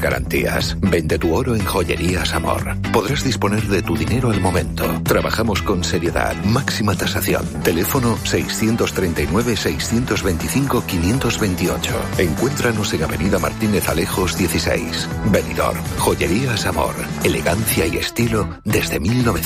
garantías. Vende tu oro en Joyerías Amor. Podrás disponer de tu dinero al momento. Trabajamos con seriedad, máxima tasación. Teléfono 639-625-528. Encuéntranos en Avenida Martínez Alejos 16. Benidorm. Joyerías Amor. Elegancia y estilo desde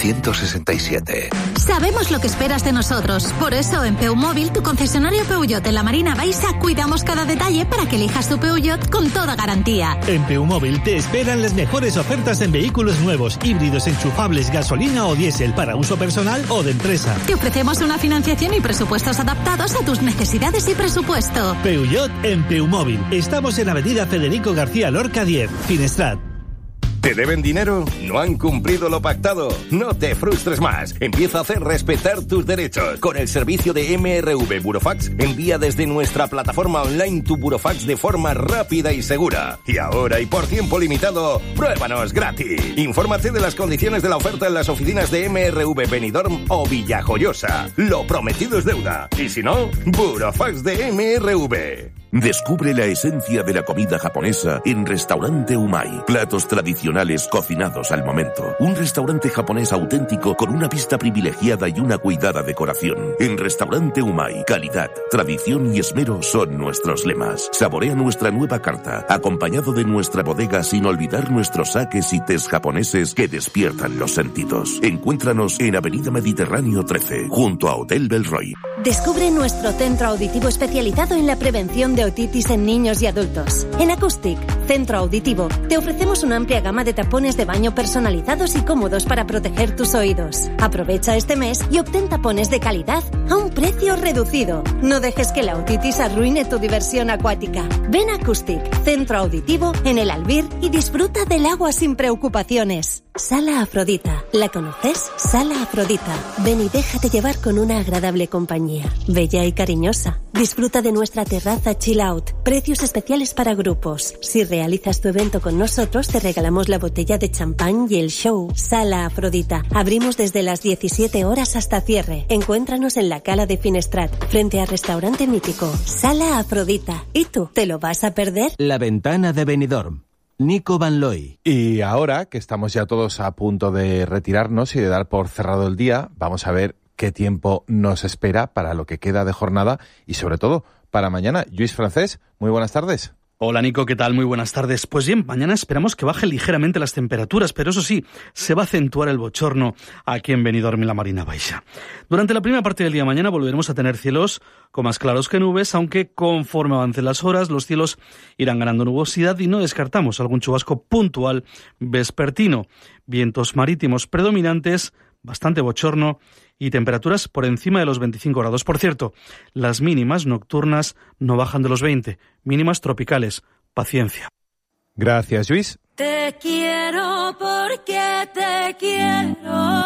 1967. Sabemos lo que esperas de nosotros. Por eso en Peumóvil, tu concesionario Peugeot en la Marina Baixa, cuidamos cada detalle para que elijas tu Peugeot con toda garantía. En Peumóvil te esperan las mejores ofertas en vehículos nuevos, híbridos, enchufables, gasolina o diésel para uso personal o de empresa. Te ofrecemos una financiación y presupuestos adaptados a tus necesidades y presupuesto. Peugeot en Peumóvil. Estamos en Avenida Federico García Lorca 10, Finestrat. ¿Te deben dinero? ¿No han cumplido lo pactado? No te frustres más. Empieza a hacer respetar tus derechos. Con el servicio de MRV Burofax, envía desde nuestra plataforma online tu burofax de forma rápida y segura. Y ahora y por tiempo limitado, pruébanos gratis. Infórmate de las condiciones de la oferta en las oficinas de MRV Benidorm o Villajoyosa. Lo prometido es deuda. Y si no, burofax de MRV. Descubre la esencia de la comida japonesa en Restaurante Umai. Platos tradicionales cocinados al momento. Un restaurante japonés auténtico con una vista privilegiada y una cuidada decoración. En Restaurante Umai, calidad, tradición y esmero son nuestros lemas. Saborea nuestra nueva carta, acompañado de nuestra bodega sin olvidar nuestros sakes y tés japoneses que despiertan los sentidos. Encuéntranos en Avenida Mediterráneo 13, junto a Hotel Belroy. Descubre nuestro centro auditivo especializado en la prevención de otitis en niños y adultos. En Acoustic, Centro Auditivo, te ofrecemos una amplia gama de tapones de baño personalizados y cómodos para proteger tus oídos. Aprovecha este mes y obtén tapones de calidad a un precio reducido. No dejes que la otitis arruine tu diversión acuática. Ven a Acoustic, Centro Auditivo, en el Albir y disfruta del agua sin preocupaciones. Sala Afrodita. ¿La conoces? Sala Afrodita. Ven y déjate llevar con una agradable compañía. Bella y cariñosa. Disfruta de nuestra terraza Chill Out. Precios especiales para grupos. Si realizas tu evento con nosotros, te regalamos la botella de champán y el show. Sala Afrodita. Abrimos desde las 17 horas hasta cierre. Encuéntranos en la Cala de Finestrat, frente al restaurante mítico. Sala Afrodita. ¿Y tú? ¿Te lo vas a perder? La Ventana de Benidorm. Nico Van Looy. Y ahora que estamos ya todos a punto de retirarnos y de dar por cerrado el día, vamos a ver qué tiempo nos espera para lo que queda de jornada y sobre todo para mañana. Lluís Francés, muy buenas tardes. Hola Nico, ¿qué tal? Muy buenas tardes. Pues bien, mañana esperamos que bajen ligeramente las temperaturas, pero eso sí, se va a acentuar el bochorno aquí en Benidorm, en la Marina Baixa. Durante la primera parte del día mañana volveremos a tener cielos con más claros que nubes, aunque conforme avancen las horas los cielos irán ganando nubosidad y no descartamos algún chubasco puntual vespertino. Vientos marítimos predominantes, bastante bochorno y temperaturas por encima de los 25 grados. Por cierto, las mínimas nocturnas no bajan de los 20, mínimas tropicales. Paciencia. Gracias, Lluís. Te quiero porque te quiero.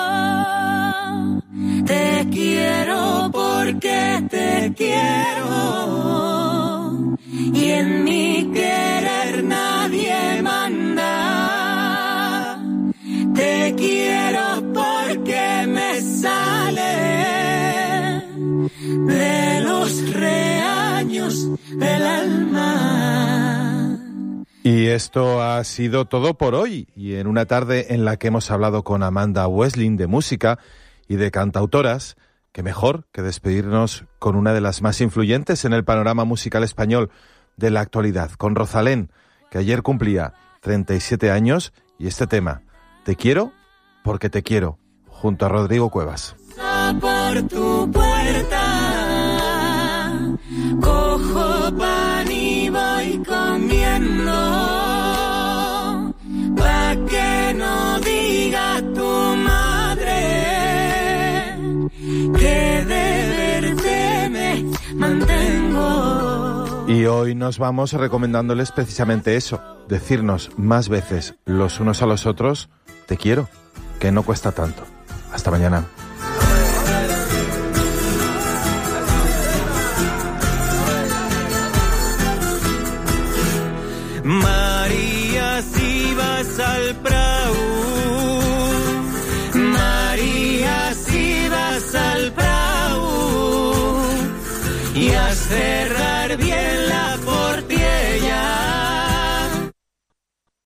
Te quiero porque te quiero. Y en mi querer nadie manda. Te quiero porque me sale de los reaños del alma. Y esto ha sido todo por hoy. Y en una tarde en la que hemos hablado con Amanda Wesling de música y de cantautoras, qué mejor que despedirnos con una de las más influyentes en el panorama musical español de la actualidad, con Rosalén, que ayer cumplía 37 años, y este tema, Te quiero porque te quiero, junto a Rodrigo Cuevas. Por tu puerta, cojo pan y voy comiendo, pa' que no diga tu madre que de verte me mantengo. Y hoy nos vamos recomendándoles precisamente eso, decirnos más veces los unos a los otros, te quiero, que no cuesta tanto. Hasta mañana. María, si vas al prau, María, si vas al prau, y has cerrado